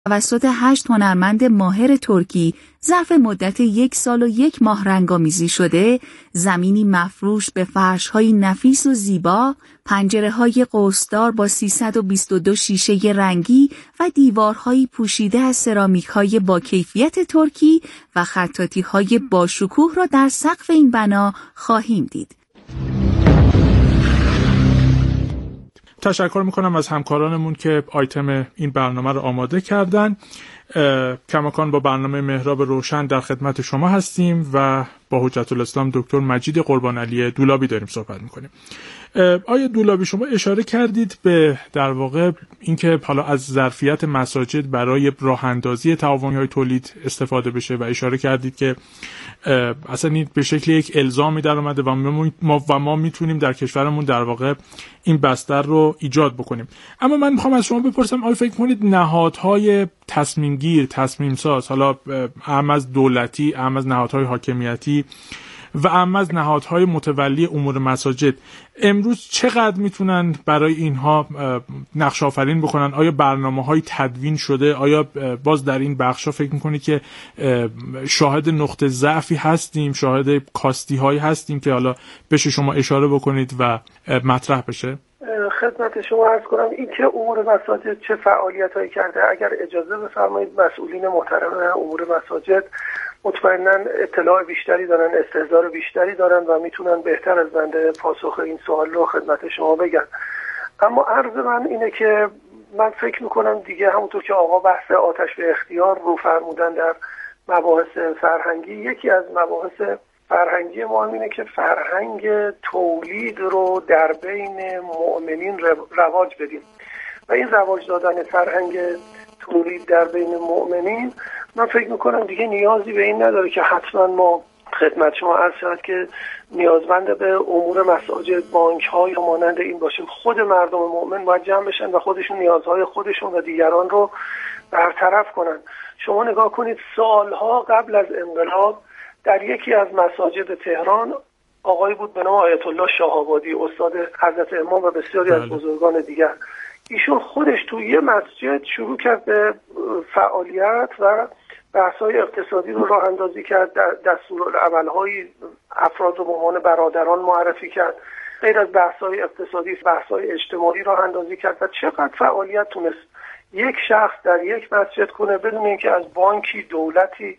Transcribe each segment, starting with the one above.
توسط 8 هنرمند ماهر ترکی ظرف مدت 1 سال و 1 ماه رنگامیزی شده، زمینی مفروش به فرش‌های نفیس و زیبا، پنجره‌های قوس‌دار با 322 شیشه رنگی و دیوارهایی پوشیده از سرامیک‌های با کیفیت ترکی و خطاطی‌های باشکوه را در سقف این بنا خواهیم دید. تشکر میکنم از همکارانمون که آیتم این برنامه رو آماده کردن. کماکان با برنامه محراب روشن در خدمت شما هستیم و با حجت الاسلام دکتر مجید قربان علی دولابی داریم صحبت میکنیم. آیا دولابی شما اشاره کردید به در واقع اینکه حالا از ظرفیت مساجد برای راه اندازی تعاونی‌های تولید استفاده بشه و اشاره کردید که اصلا این به شکل یک الزامی در اومده و ما میتونیم در کشورمون در واقع این بستر رو ایجاد بکنیم. اما من میخوام از شما بپرسم آیا فکر کنید نهادهای تصمیم گیر، تصمیم ساز، حالا اهم از دولتی، اهم از نهادهای حاکمیتی و اهم از نهادهای متولی امور مساجد امروز چقدر میتونن برای اینها نقش آفرین بکنن؟ آیا برنامه‌های تدوین شده؟ آیا باز در این بخشا فکر میکنید که شاهد نقطه ضعفی هستیم، شاهد کاستی‌هایی هستیم که حالا بشه شما اشاره بکنید و مطرح بشه؟ خدمت شما عرض کنم این که امور مساجد چه فعالیتایی کرده، اگر اجازه بفرمایید مسئولین محترم امور مساجد مطمئناً اطلاع بیشتری دارن، استحضار بیشتری دارن و میتونن بهتر از بنده پاسخ این سوال رو خدمت شما بگن. اما عرض من اینه که من فکر میکنم دیگه همونطور که آقا بحث آتش به اختیار رو فرمودن در مباحث فرهنگی، یکی از مباحث فرهنگی ما اینه که فرهنگ تولید رو در بین مؤمنین رواج بدیم و این رواج دادن فرهنگ تولید در بین مؤمنین من فکر میکنم دیگه نیازی به این نداره که حتما ما خدمت شما عرض شد که نیازمند به امور مساجد، بانک ها یا مانند این باشیم. خود مردم مؤمن باید جمع بشن و خودشون نیازهای خودشون و دیگران رو برطرف کنن. شما نگاه کنید سالها قبل از انقلاب در یکی از مساجد تهران آقایی بود به نام آیت الله شاه‌آبادی، استاد حضرت امام و بسیاری از بزرگان دیگر. ایشون خودش توی یه مسجد شروع کرد به فعالیت و بحث‌های اقتصادی رو راه اندازی کرد، دستورالعمل‌های افراد رو به عنوان برادران معرفی کرد، غیر از بحث‌های اقتصادی بحث‌های اجتماعی راه اندازی کرد و چقدر فعالیت تونست یک شخص در یک مسجد کنه بدون اینکه از بانکی، دولتی،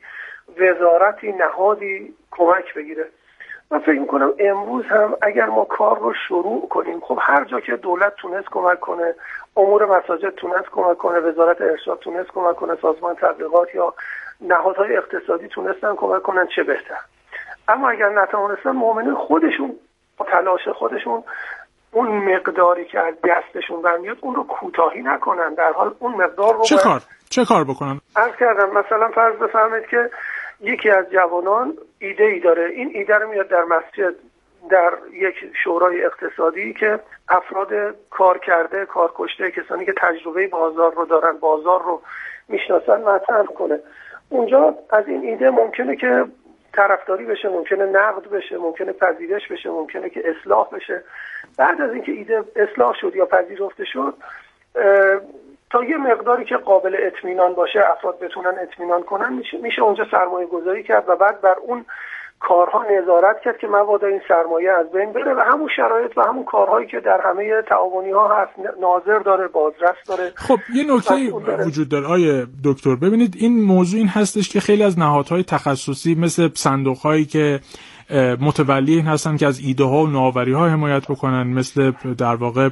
وزارتی، نهادی کمک بگیره. من فکر میکنم امروز هم اگر ما کار رو شروع کنیم، خب هر جا که دولت تونست کمک کنه، امور مساجد تونست کمک کنه، وزارت ارشاد تونست کمک کنه، سازمان تبلیغات یا نهادهای اقتصادی تونستن کمک کنن چه بهتر. اما اگر نتونستن، مؤمنین خودشون تلاش خودشون اون مقداری که از دستشون برمیاد اون رو کوتاهی نکنن، در حال اون مقدار رو چه کار بکنن؟ عرض کردم مثلا فرض بفرمایید که یکی از جوانان ایده ای داره، این ایده رو میاد در مسجد در یک شورای اقتصادی که افراد کار کرده، کار کشته، کسانی که تجربه بازار رو دارن، بازار رو میشناسن مطرح کنه. اونجا از این ایده ممکنه که طرفداری بشه، ممکنه نقد بشه، ممکنه پذیرش بشه، ممکنه که اصلاح بشه. بعد از اینکه ایده اصلاح شد یا پذیرفته شد، تا یه مقداری که قابل اطمینان باشه، افراد بتونن اطمینان کنن، میشه اونجا سرمایه گذاری کرد و بعد بر اون کارها نظارت کرد که مبادا این سرمایه از بین بره و همون شرایط و همون کارهایی که در همه تعاونی ها هست، ناظر داره، بازرس داره. خب یه نکته وجود داره آیه دکتر، ببینید این موضوع این هستش که خیلی از نهادهای تخصصی مثل صندوق‌هایی که متولی این هستن که از ایده ها و نوآوری ها حمایت بکنن، مثل در واقع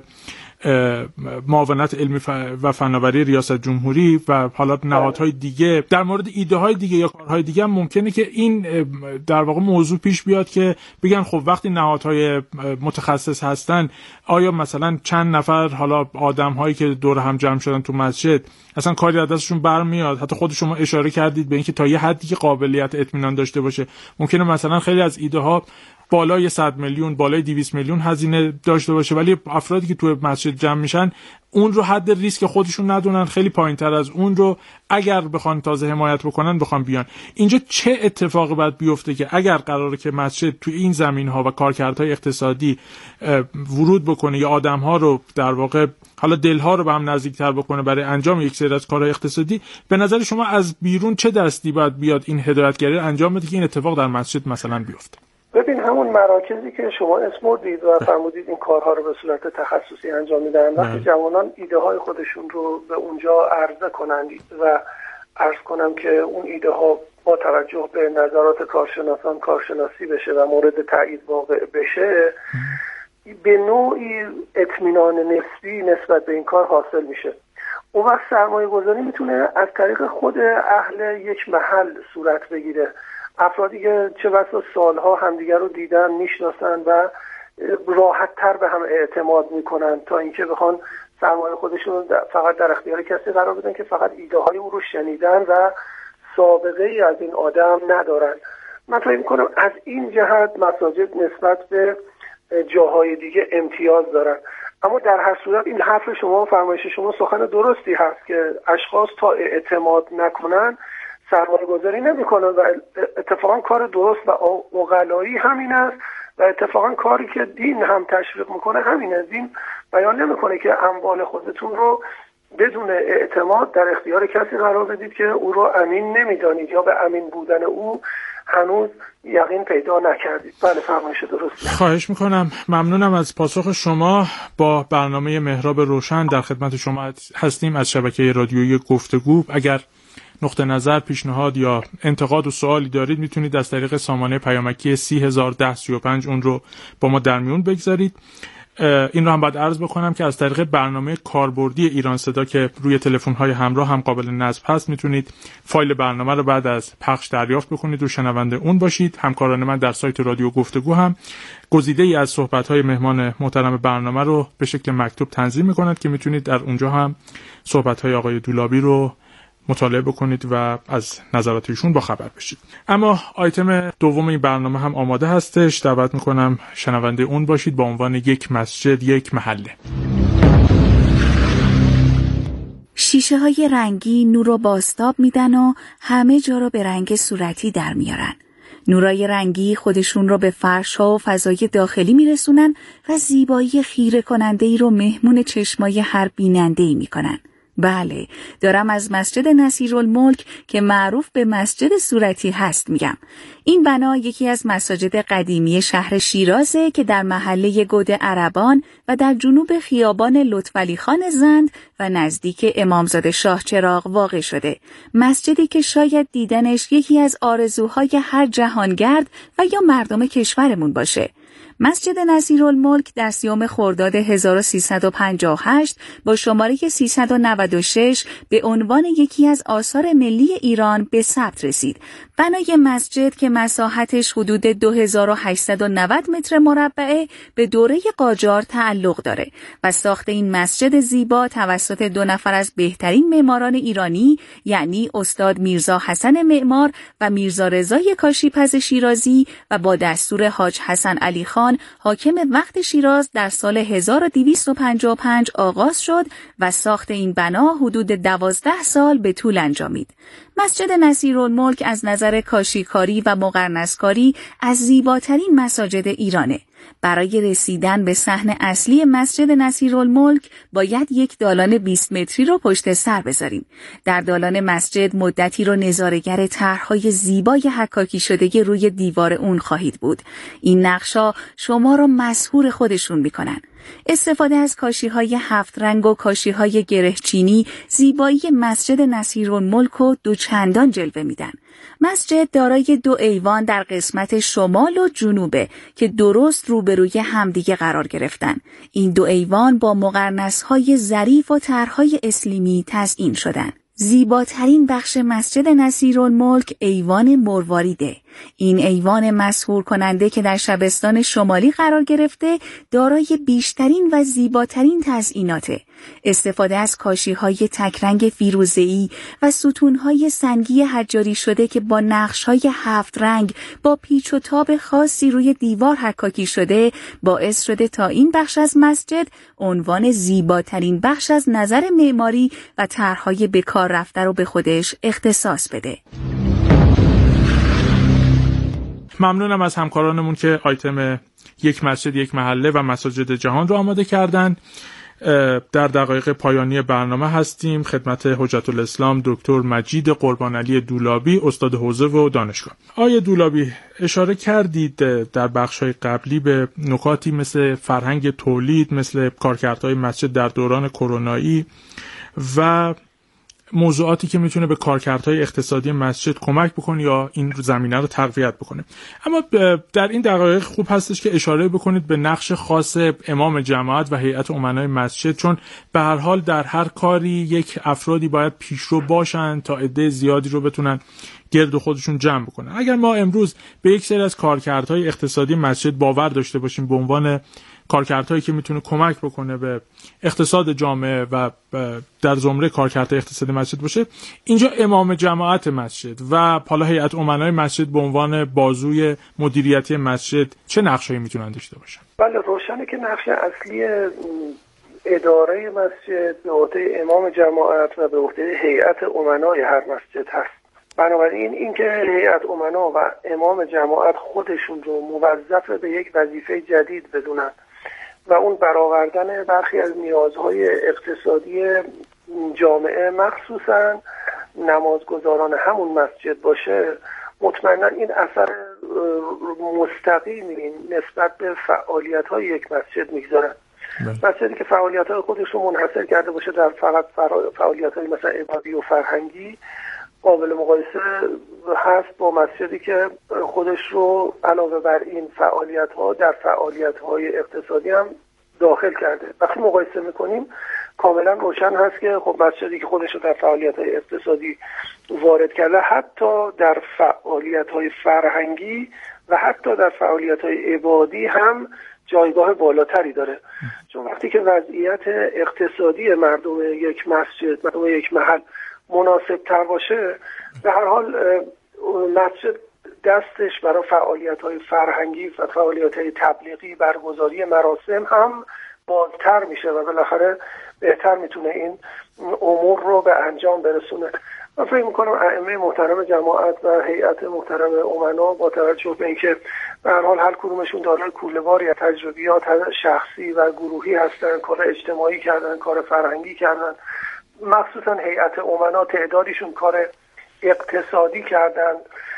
معاونت علمی و فناوری ریاست جمهوری و حالا نهادهای دیگه در مورد ایده های دیگه یا کارهای دیگه هم ممکنه که این در واقع موضوع پیش بیاد که بگن خب وقتی نهادهای متخصص هستن، آیا مثلا چند نفر حالا آدم هایی که دور هم جمع شدن تو مسجد اصلا کاری از دستشون برمیاد؟ حتی خود شما اشاره کردید به اینکه تا یه حدی که قابلیت اطمینان داشته باشه، ممکنه مثلا خیلی از ایده ها بالای 100 میلیون بالای 200 میلیون هزینه داشته باشه، ولی افرادی که توی مسجد جمع میشن اون رو حد ریسک خودشون ندونن، خیلی پایین‌تر از اون رو اگر بخوان تازه حمایت بکنن بخوان بیان. اینجا چه اتفاقی باید بیفته که اگر قراره که مسجد توی این زمین‌ها و کارکردهای اقتصادی ورود بکنه یا آدم‌ها رو در واقع حالا دلها رو به هم نزدیک‌تر بکنه برای انجام یک سری از کارهای اقتصادی، به نظر شما از بیرون چه دستی باید بیاد این هدایتگری انجام بده که این اتفاق در مسجد مثلا بیفته؟ ببین همون مراکزی که شما اسم بردید و فرمودید این کارها رو به صورت تخصصی انجام میدن، وقتی جوانان ایده های خودشون رو به اونجا عرضه کنند و عرض کنم که اون ایده ها با توجه به نظرات کارشناسان کارشناسی بشه و مورد تایید واقع بشه، به نوعی اطمینان نسبی نسبت به این کار حاصل میشه. اون وقت سرمایه گذاری میتونه از طریق خود اهل یک محل صورت بگیره، افرادی که چه بسا سالها همدیگر رو دیدن میشناسن و راحت تر به هم اعتماد میکنن تا اینکه بخوان سرمایه خودشون فقط در اختیار کسی قرار بدن که فقط ایده های او رو شنیدن و سابقه ای از این آدم ندارن. من فکر میکنم از این جهت مساجد نسبت به جاهای دیگه امتیاز دارن. اما در هر صورت این حرف شما و فرمایش شما سخن درستی هست که اشخاص تا اعتماد نکنن سرمایه گذاری نمی کنن و اتفاقا کار درست و عقلایی همین است و اتفاقا کاری که دین هم تشویق میکنه همینه. دین بیان نمیکنه که اموال خودتون رو بدون اعتماد در اختیار کسی قرار بدید که او رو امین نمیدانید یا به امین بودن او هنوز یقین پیدا نکردید. بله فرمایش درستی. خواهش میکنم، ممنونم از پاسخ شما. با برنامه محراب روشن در خدمت شما هستیم از شبکه رادیویی گفتگو. اگر نقطه نظر، پیشنهاد یا انتقاد و سوالی دارید میتونید از طریق سامانه پیامکی 301035 اون رو با ما در میون بگذارید. این رو هم باید عرض بکنم که از طریق برنامه کاربردی ایران صدا که روی تلفن‌های همراه هم قابل نصب هست میتونید فایل برنامه رو بعد از پخش دریافت بکنید و شنونده اون باشید. همکاران من در سایت رادیو گفتگو هم گزیده‌ای از صحبت‌های مهمان محترم برنامه رو به شکل مکتوب تنظیم می‌کنند که میتونید در اونجا هم صحبت‌های آقای دولابی رو مطالعه بکنید و از نظرات ایشون با خبر بشید. اما آیتم دوم این برنامه هم آماده هستش، دعوت میکنم شنونده اون باشید با عنوان یک مسجد یک محله. شیشه های رنگی نور رو بازتاب میدن و همه جا رو به رنگ صورتی در میارن. نورای رنگی خودشون رو به فرش‌ها و فضای داخلی میرسونن و زیبایی خیره کننده‌ای رو مهمون چشمای هر بیننده‌ای میکنن. بله، دارم از مسجد نصیرالملک که معروف به مسجد صورتی هست میگم. این بنا یکی از مساجد قدیمی شهر شیرازه که در محله گود عربان و در جنوب خیابان لطفعلی خان زند و نزدیک امامزاده شاه چراغ واقع شده. مسجدی که شاید دیدنش یکی از آرزوهای هر جهانگرد و یا مردم کشورمون باشه. مسجد نصیرالملک در 30 خرداد 1358 با شماره 396 به عنوان یکی از آثار ملی ایران به ثبت رسید. بنای مسجد که مساحتش حدود 2890 متر مربعه به دوره قاجار تعلق داره و ساخت این مسجد زیبا توسط 2 نفر از بهترین معماران ایرانی، یعنی استاد میرزا حسن معمار و میرزا رضای کاشی‌پز شیرازی و با دستور حاج حسن علی خان حاکم وقت شیراز در سال 1255 آغاز شد و ساخت این بنا حدود 12 سال به طول انجامید. مسجد نصیرالملک از نظر کاشیکاری و مقرنسکاری از زیباترین مساجد ایرانه. برای رسیدن به صحن اصلی مسجد نصیرالملک باید یک دالان 20 متری رو پشت سر بذاریم. در دالان مسجد مدتی رو نظاره‌گر طرح‌های زیبای حکاکی شده روی دیوار اون خواهید بود. این نقشا شما رو مسحور خودشون میکنن. استفاده از کاشی‌های 7 رنگ و کاشی‌های گرهچینی زیبایی مسجد نصیرالملک رو دوچندان جلوه میدن. مسجد دارای 2 ایوان در قسمت شمال و جنوبه که درست روبروی همدیگه قرار گرفتن. این 2 ایوان با مقرنس‌های ظریف و طرح‌های اسلیمی تزیین شدن. زیباترین بخش مسجد نصیرالملک ایوان مرواریده. این ایوان مسحور کننده که در شبستان شمالی قرار گرفته دارای بیشترین و زیباترین تزئیناته. استفاده از کاشی‌های تکرنگ فیروزه‌ای و ستون‌های سنگی حجاری شده که با نقش‌های 7 رنگ با پیچ و تاب خاصی روی دیوار حکاکی شده باعث شده تا این بخش از مسجد عنوان زیباترین بخش از نظر معماری و طرح‌های به کار رفته رو به خودش اختصاص بده. ممنونم از همکارانمون که آیتم یک مسجد یک محله و مساجد جهان رو آماده کردن. در دقایق پایانی برنامه هستیم. خدمت حجت الاسلام دکتر مجید قربانعلی دولابی، استاد حوزه و دانشگاه. آقای دولابی، اشاره کردید در بخش‌های قبلی به نکاتی مثل فرهنگ تولید، مثل کارکردهای مسجد در دوران کرونایی و موضوعاتی که میتونه به کارکردهای اقتصادی مسجد کمک بکنه یا این زمینه رو تقویت بکنه. اما در این دقایق خوب هستش که اشاره بکنید به نقش خاص امام جماعت و هیئت امنای مسجد، چون به هر حال در هر کاری یک افرادی باید پیشرو باشن تا عده زیادی رو بتونن گرد خودشون جمع بکنن. اگر ما امروز به یک سری از کارکردهای اقتصادی مسجد باور داشته باشیم به عنوان کارکردهایی که میتونه کمک بکنه به اقتصاد جامعه و در زمره کارکردهای اقتصادی مسجد باشه، اینجا امام جماعت مسجد و حالا هیئت امنای مسجد به عنوان بازوی مدیریتی مسجد چه نقشه‌ای میتونن داشته باشن؟ بله، روشنه که نقش اصلی اداره مسجد به عهده امام جماعت و به عهده هیئت امنای هر مسجد هست. بنابراین اینکه هیئت امنا و امام جماعت خودشون رو موظف به یک وظیفه جدید بدونن و اون برآوردن برخی از نیازهای اقتصادی جامعه مخصوصاً نمازگزاران همون مسجد باشه، مطمئنا این اثر مستقیمی نسبت به فعالیت‌های یک مسجد میگذارن. مسجدی که فعالیت‌های خودش رو منحصر کرده باشه در فقط فعالیت‌های مثلا عبادی و فرهنگی، قابل مقایسه هست با مسجدی که خودش رو علاوه بر این فعالیت‌ها در فعالیت‌های اقتصادی هم داخل کرده. وقتی مقایسه می‌کنیم کاملا روشن هست که خب مسجدی که خودش رو در فعالیت‌های اقتصادی وارد کرده، حتی در فعالیت‌های فرهنگی و حتی در فعالیت‌های عبادی هم جایگاه بالاتری داره. چون وقتی که وضعیت اقتصادی مردم یک مسجد، مردم یک محل مناسب تر باشه، به هر حال مسجد دستش برای فعالیت‌های فرهنگی و فعالیت‌های تبلیغی، برگزاری مراسم هم بازتر میشه و بالاخره بهتر میتونه این امور رو به انجام برسونه. من فکر میکنم ائمه محترم جماعت و هیئت محترم امنا با توجه به اینکه به هر حال هر کدومشون دارای کوله‌واری از تجربیات شخصی و گروهی هستن، کار اجتماعی کردن، کار فرهنگی کردن، مخصوصا هیئت امنا تعدادیشون کار اقتصادی کردن،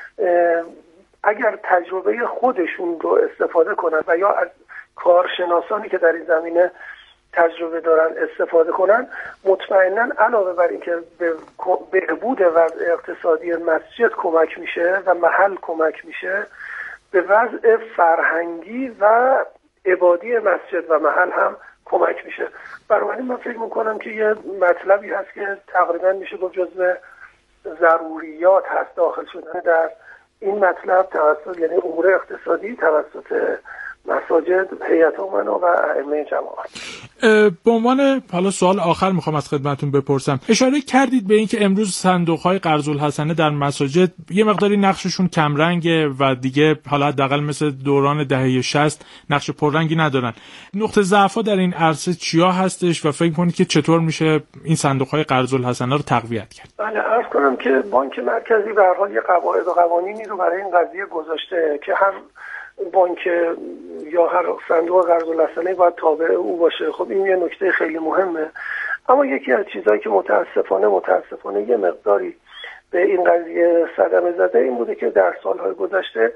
اگر تجربه خودشون رو استفاده کنن و یا از کارشناسانی که در این زمینه تجربه دارن استفاده کنن، مطمئنا علاوه بر اینکه به بهبود وضع اقتصادی مسجد کمک میشه و محل کمک میشه، به وضع فرهنگی و عبادی مسجد و محل هم کمک میشه. بنابراین من فکر میکنم که یه مطلبی هست که تقریبا میشه گفت جزو ضروریات هست داخل شدن در این مطلب توسط، یعنی امور اقتصادی توسط مساجد، هیئت امنا و ائمه جماعت. به عنوان حالا سوال آخر میخوام از خدمتتون بپرسم، اشاره کردید به اینکه امروز صندوق‌های قرض الحسنه در مساجد یه مقداری نقششون کمرنگه و دیگه حالا حداقل مثل دوران دهه 60 نقش پررنگی ندارن. نقطه ضعف‌ها در این عرصه چیا هستش و فکر کنید که چطور میشه این صندوق‌های قرض الحسنه رو تقویت کرد؟ بله، عرض کنم که بانک مرکزی به هر حال یه قواعد و قوانینی رو برای این قضیه گذاشته که هر بانک یا هر صندوق قرض الحسنه باید تابع او باشه. خب این یه نکته خیلی مهمه. اما یکی از چیزایی که متاسفانه یه مقداری به این قضیه صدمه زده این بوده که در سالهای گذشته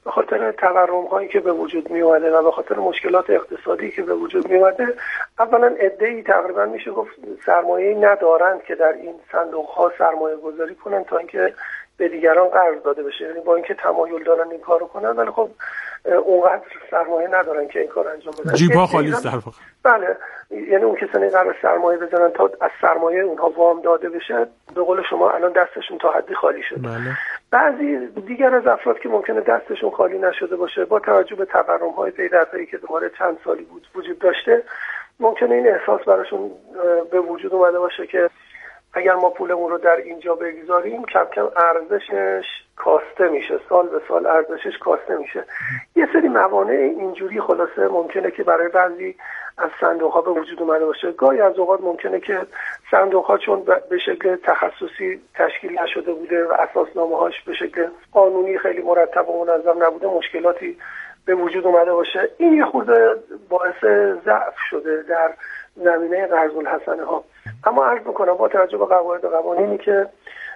به خاطر تورم هایی که به وجود می اومده و به خاطر مشکلات اقتصادی که به وجود می اومده، اولا عده‌ای تقریبا میشه گفت سرمایه‌ای ندارند که در این صندوق ها سرمایه گذاری کنن تا اینکه به دیگران قرض داده بشه. یعنی با اینکه تمایل دارن این کارو کنن، ولی خب اونقدر سرمایه ندارن که این کار انجام بدن. جیب‌ها خالی است در واقع. بله، یعنی اون کسانی قرار سرمایه بزنن تا از سرمایه اونها وام داده بشه، به قول شما الان دستشون تا حدی خالی شده. بله. بعضی دیگر از افراد که ممکنه دستشون خالی نشده باشه، با توجه به تورم‌های پی در پی که دوباره چند سالی وجود داشته، ممکنه این احساس براشون به وجود اومده باشه که اگر ما پولمون رو در اینجا بگذاریم کم کم ارزشش کاسته میشه، سال به سال ارزشش کاسته میشه. یه سری موانع اینجوری خلاصه ممکنه که برای بعضی از صندوق‌ها به وجود اومده باشه. گاهی از اوقات ممکنه که صندوق‌ها چون به شکل تخصصی تشکیل نشده بوده و اساسنامه‌هاش به شکل قانونی خیلی مرتب و منظم نبوده، مشکلاتی به وجود اومده باشه. این یه خورده باعث ضعف شده در زمینه قرض الحسنه ها. اما عرض میکنم با توجه به قواعد و قوانینی که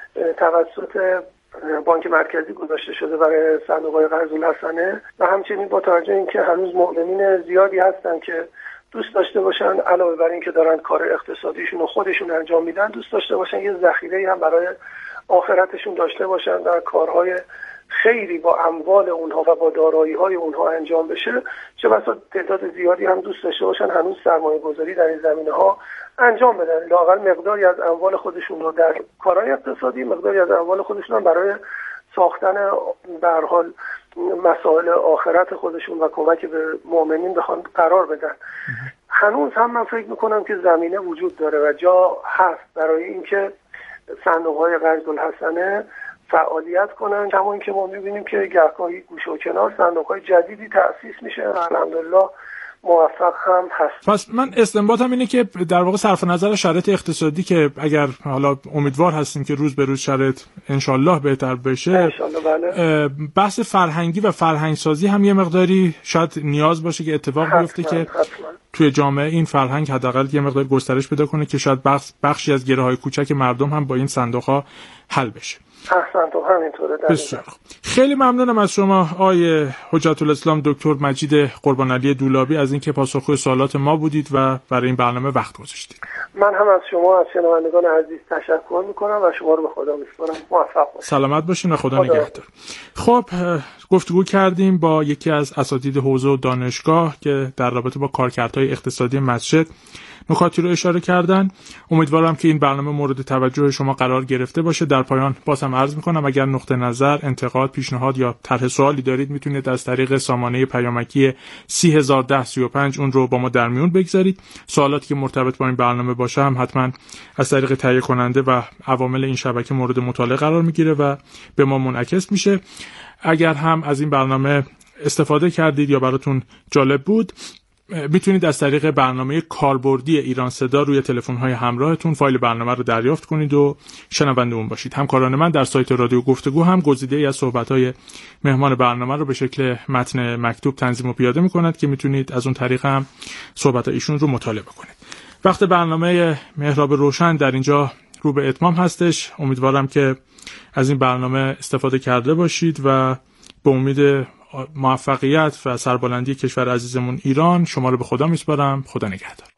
توسط بانک مرکزی گذاشته شده برای صندوق‌های قرض الحسنه و همچنین با توجه اینکه هنوز مؤمنین زیادی هستن که دوست داشته باشن علاوه بر اینکه دارن کار اقتصادیشون رو خودشون انجام میدن، دوست داشته باشن یه ذخیره‌ای هم برای آخرتشون داشته باشن و کارهای خیری با اموال اونها و با دارایی‌های اونها انجام بشه، چه بسا تعداد زیادی هم دوست داشته باشن هنوز سرمایه‌گذاری در این زمینه‌ها انجام بدن، لااقل مقداری از اموال خودشون رو در کارهای اقتصادی، مقداری از اموال خودشون رو برای ساختن به هر حال مسائل آخرت خودشون و کمک به مؤمنین بخوان قرار بدن. هنوز هم من فکر میکنم که زمینه وجود داره و جا هست برای اینکه صندوق‌های قرض الحسنه فعالیت کنن، کما اینکه ما می‌بینیم که گهگاهی گوشه و کنار صندوق‌های جدیدی تأسیس میشه و الحمدلله موفق هم هست. پس من استنباطم اینه که در واقع صرف نظر شرایط اقتصادی که اگر حالا امیدوار هستیم که روز به روز شرایط انشالله بهتر بشه، انشالله بله، بحث فرهنگی و فرهنگسازی هم یه مقداری شاید نیاز باشه که اتفاق بیفته که توی جامعه این فرهنگ حداقل یه مقدار گسترش پیدا کنه که شاید بخشی از گره‌های کوچک مردم هم با این صندوق‌ها حل بشه. احسنت، و همینطوره. بسیار خیلی ممنونم از شما آقای حجت الاسلام دکتر مجید قربانعلی دولابی از اینکه پاسخگوی سوالات ما بودید و برای این برنامه وقت گذاشتید. من هم از شما، از شنوندگان عزیز تشکر میکنم و شما رو به خدا میسپارم. موفق باشید. سلامت باشین و خدا نگهدار. خب گفتگو کردیم با یکی از اساتید حوزه و دانشگاه که در رابطه با کارکردهای اقتصادی مسجد نکاتی رو اشاره کردن. امیدوارم که این برنامه مورد توجه شما قرار گرفته باشه. در پایان بازم عرض میکنم اگر نقطه نظر، انتقاد، پیشنهاد یا طرح سوالی دارید میتونید از طریق سامانه پیامکی 301035 اون رو با ما در میون بگذارید. سوالاتی که مرتبط با این برنامه باشه هم حتما از طریق تهیه کننده و عوامل این شبکه مورد مطالعه قرار میگیره و به ما منعکس میشه. اگر هم از این برنامه استفاده کردید یا براتون جالب بود، میتونید از طریق برنامه کاربردی ایران صدا روی تلفن‌های همراهتون فایل برنامه رو دریافت کنید و شنونده اون باشید. همکاران من در سایت رادیو گفتگو هم گزیده‌ای از صحبت‌های مهمان برنامه رو به شکل متن مکتوب تنظیم و پیاده می‌کنند که میتونید از اون طریق هم صحبت‌های ایشون رو مطالعه کنید. وقت برنامه محراب روشن در اینجا رو به اتمام هستش. امیدوارم که از این برنامه استفاده کرده باشید و به امید موفقیت و سربلندی کشور عزیزمون ایران شما رو به خدا میسپارم. خدا نگهدار.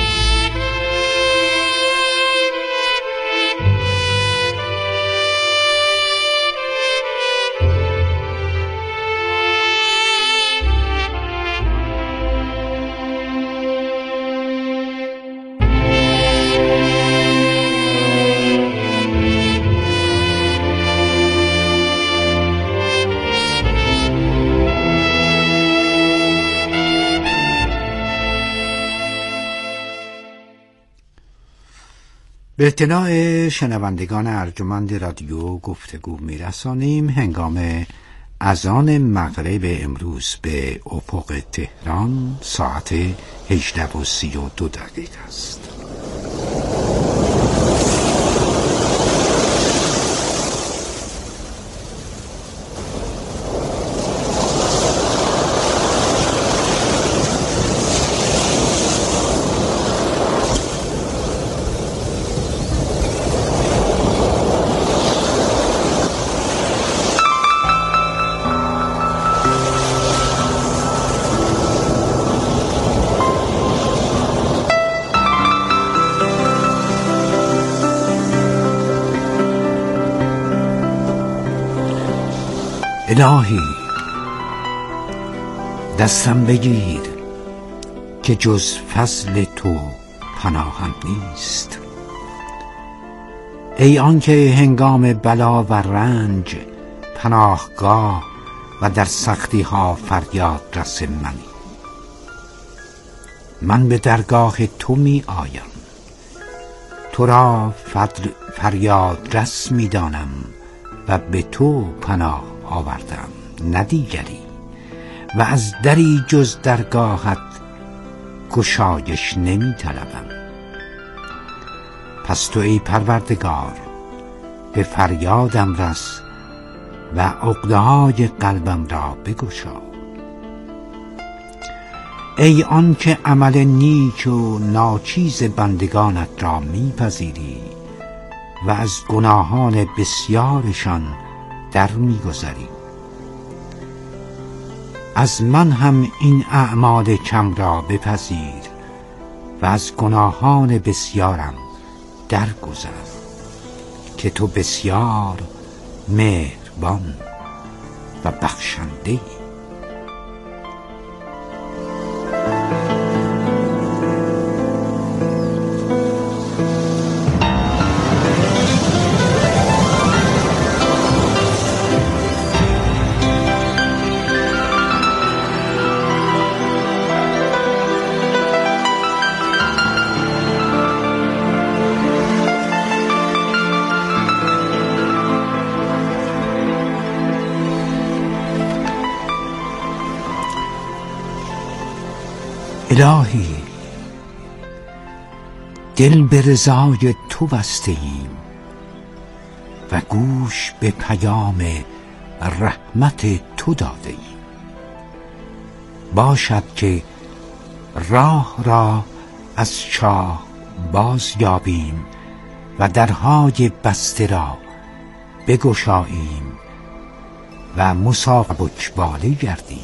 به اطلاع شنوندگان ارجمند رادیو گفتگو میرسانیم هنگام اذان مغرب امروز به افق تهران ساعت 18:32 است. الهی دستم بگیر که جز فضل تو پناهم نیست. ای آنکه هنگام بلا و رنج پناهگاه و در سختی ها فریاد رس منی. من به درگاه تو می آیم، تو را فریاد رس می دانم و به تو پناه آوردم نه دیگری، و از دری جز درگاهت گشایش نمی طلبم. پس تو ای پروردگار به فریادم رس و عقده‌های قلبم را بگشا. ای آن که عمل نیک و ناچیز بندگانت را میپذیری و از گناهان بسیارشان در میگذری، از من هم این اعمال کم را بپذیر و از گناهان بسیارم درگذر که تو بسیار مهربان و بخشنده. الهی دل به رضای تو بسته ایم و گوش به پیام رحمت تو داده ایم. باشد که راه را از چاه باز یابیم و درهای بسته را بگشاییم و مسافر بکباله گردیم.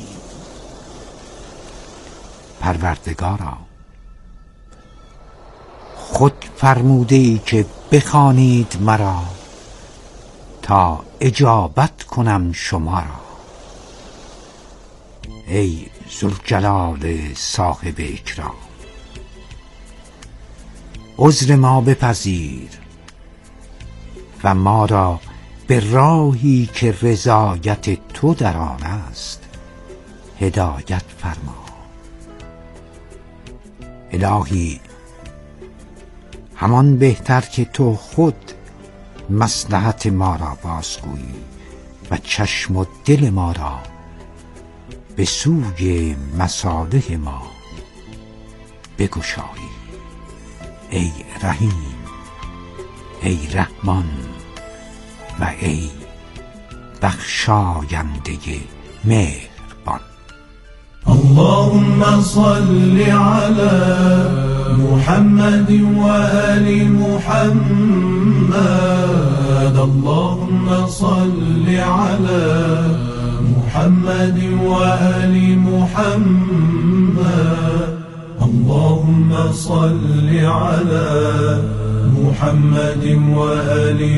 پروردگارا خود فرموده ای که بخوانید مرا تا اجابت کنم شما را. ای ذوالجلال صاحب اکرام، عذر ما بپذیر و ما را به راهی که رضایت تو در آن است هدایت فرما. الهی همان بهتر که تو خود مصلحت ما را بازگویی و چشم و دل ما را به سوی مصالح ما بگشایی. ای رحیم، ای رحمان و ای بخشاینده مهربان. اللهم صل على محمد وآل محمد. اللهم صل على محمد وآل محمد. اللهم صل على محمد وآل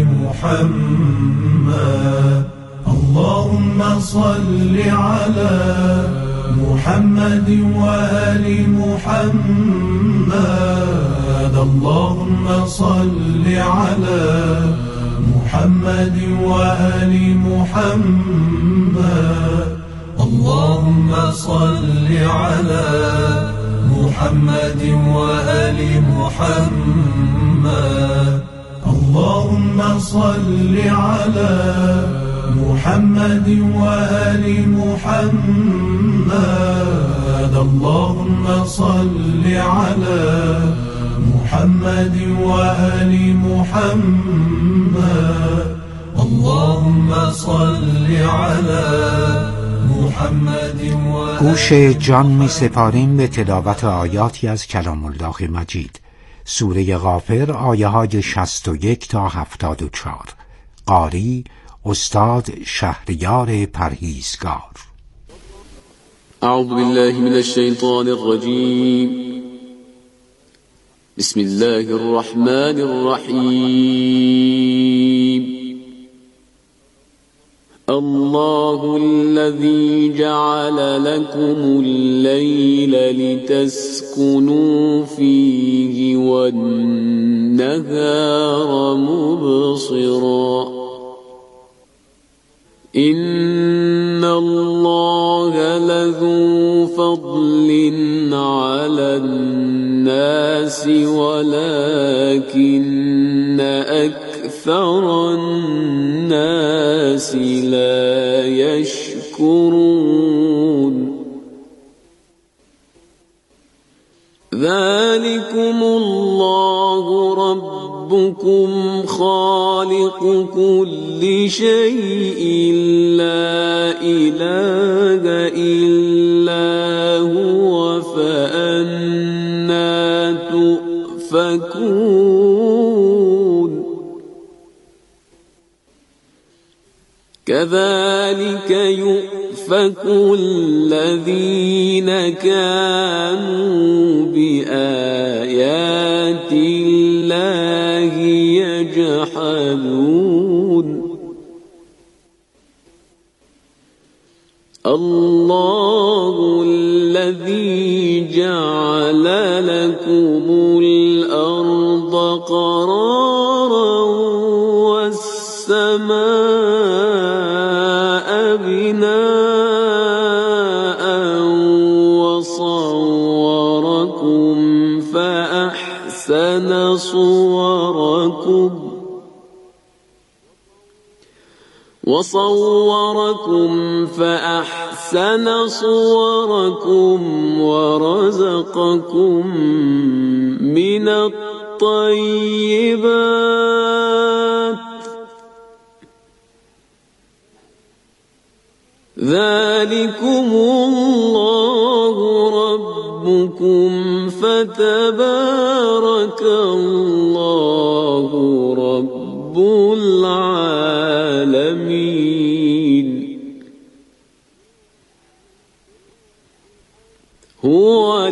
محمد. اللهم صل على محمد وآل محمد. اللهم صل على محمد وآل محمد. اللهم صل على محمد وآل محمد. اللهم صل على محمد وآل محمد. اللهم صل على محمد وآل محمد. اللهم صل على محمد وآل. گوش جان می سپاریم به تلاوت آیاتی از کلام الله مجید. سوره غافر آیه های 61 تا 74. قاری استاد شهریار پرهیزگار. اعوذ بالله من الشیطان الرجیم. بسم الله الرحمن الرحیم. الله الذي جعل لكم الليل لتسكنوا فيه والنهار مبصرا إن الله لذو فضل على الناس ولكن أكثر الناس لا يشكرون ذلكم الله ربكم خالق كل شيء لا إله إلا هو فأنى تؤفكون كذلك يؤفك الذين كانوا بآيات الله يجحدون الله الذي جعل لكم الأرض قرارا والسماء بناء وصوركم فأحسن صوركم ورزقكم من الطيبات ذلكم الله ربكم فتبارك الله رب العالمين هو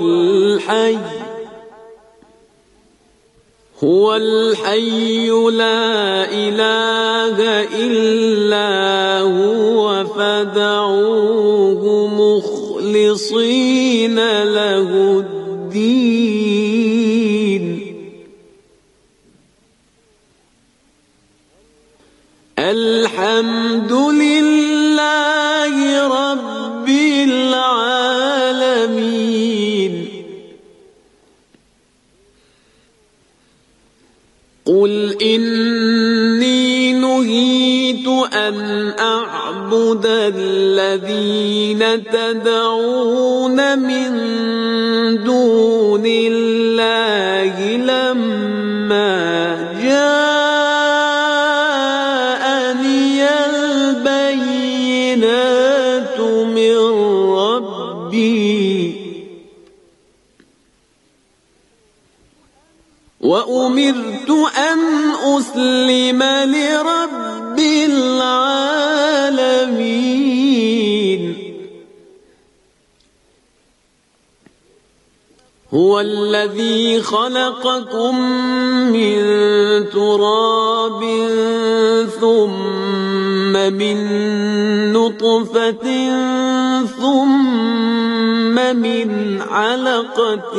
الحي لا إله إلا هو فادعوه مخلصين له الدين الحمد لله رب العالمين قل إني نهيت أن أعبد الذين تدعون من دون الله لما جاءني البينات من ربي وأمرت أن أسلم لرب العالمين هو الذي خلقكم من تراب ثم من نطفة ثم من علقة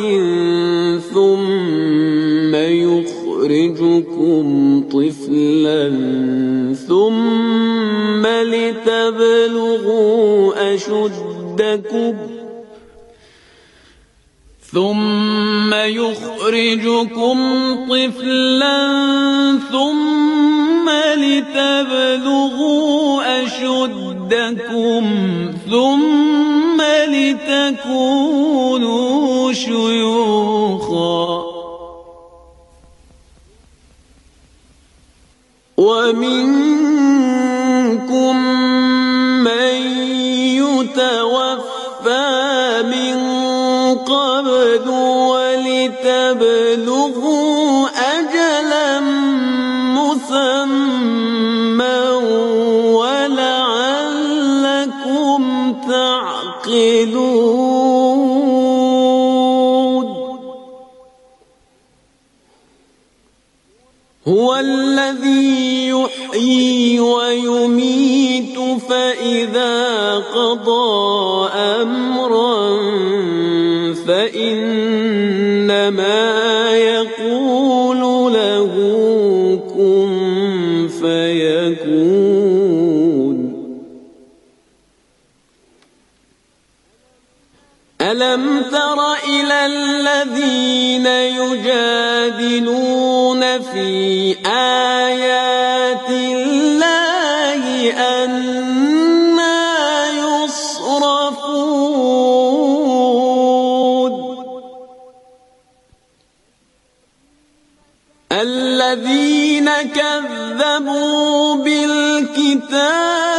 ثم يخرجكم طفلا ثم لتبلغوا أشدكم ثم يخرجكم طفلا ثم لتبلغوا أشدكم ثم لتكونوا شيوخا ومنكم من يتوفى من قبل ولتبلغوا أجلا مسمى ولعلكم تعقلون هو الذي يحيي ويميت فيكون ألم تر إلى الذين يجادلون في آيات الله أنى يصرفون الذين كذبوا بالكتاب